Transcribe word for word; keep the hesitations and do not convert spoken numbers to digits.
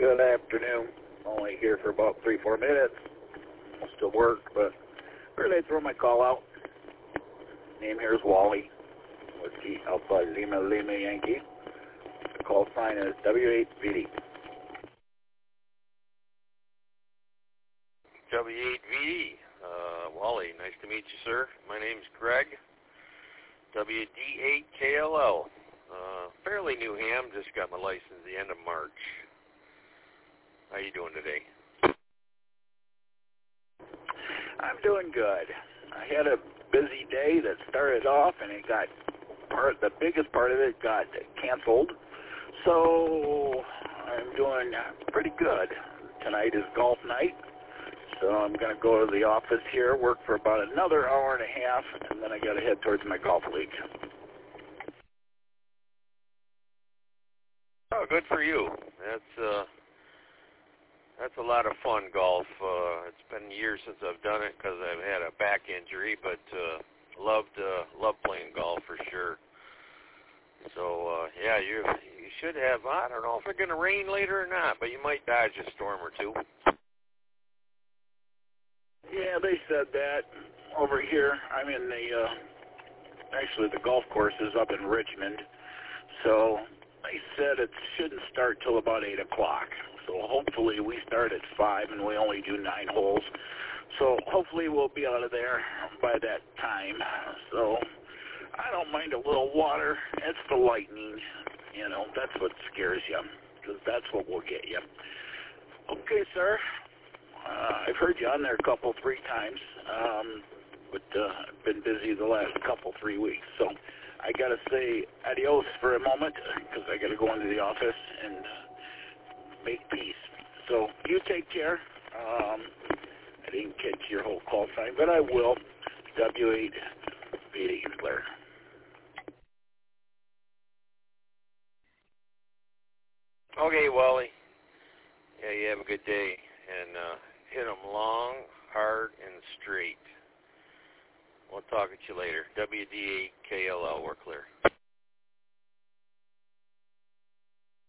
Good afternoon. Only here for about three, four minutes. I'll still work, but really throw my call out. Name here is Wally. Whiskey Alpha Lima Lima Yankee. The call sign is W eight V D. W eight V D. Uh, Wally, nice to meet you, sir. My name's Greg. W D eight K L L. Uh, fairly new ham. Just got my license the end of March. How you doing today? I'm doing good. I had a busy day that started off, and it got part. The biggest part of it got canceled. So I'm doing pretty good. Tonight is golf night. So I'm going to go to the office here, work for about another hour and a half, and then I got to head towards my golf league. Oh, good for you. That's uh, that's a lot of fun, golf. Uh, it's been years since I've done it because I've had a back injury, but uh, loved uh, love playing golf for sure. So uh, yeah, you you should have. I don't know if it's going to rain later or not, but you might dodge a storm or two. Yeah, they said that over here. I'm in the, uh, actually the golf course is up in Richmond. So they said it shouldn't start till about eight o'clock. So hopefully we start at five and we only do nine holes. So hopefully we'll be out of there by that time. So I don't mind a little water. It's the lightning. You know, that's what scares you, because that's what will get you. Okay, sir. Uh, I've heard you on there a couple, three times, um, but uh, I've been busy the last couple, three weeks. So I got to say adios for a moment because I got to go into the office and make peace. So you take care. Um, I didn't catch your whole call sign, but I will. W eight V D, Blair. Okay, Wally. Yeah, you have a good day. And uh, hit them long, hard, and straight. We'll talk at you later. W D eight K L L, we're clear.